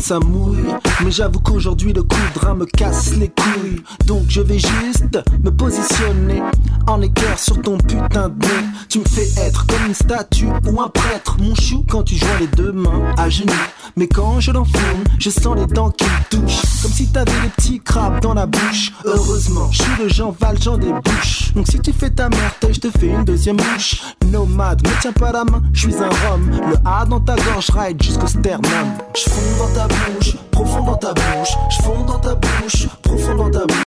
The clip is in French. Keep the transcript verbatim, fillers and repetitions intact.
ça mouille. Mais j'avoue qu'aujourd'hui le coup de drap me casse les couilles. Donc je vais juste me positionner en équerre sur ton putain de nez. Tu me fais être comme une statue ou un prêtre, mon chou, quand tu joins les deux mains à genoux. Mais quand je l'enfourne, je sens les dents qui me touchent, comme si t'avais des petits crabes dans la bouche. Heureusement, je suis le Jean Valjean des bouches. Donc si tu fais ta merde, je te fais une deuxième bouche. Nomade, me tiens pas la main, je suis un rhum. Le A dans ta gorge ride jusqu'au sternum. Je fonds dans ta bouche, profond dans ta bouche. Je fonds dans ta bouche, profond dans ta bouche.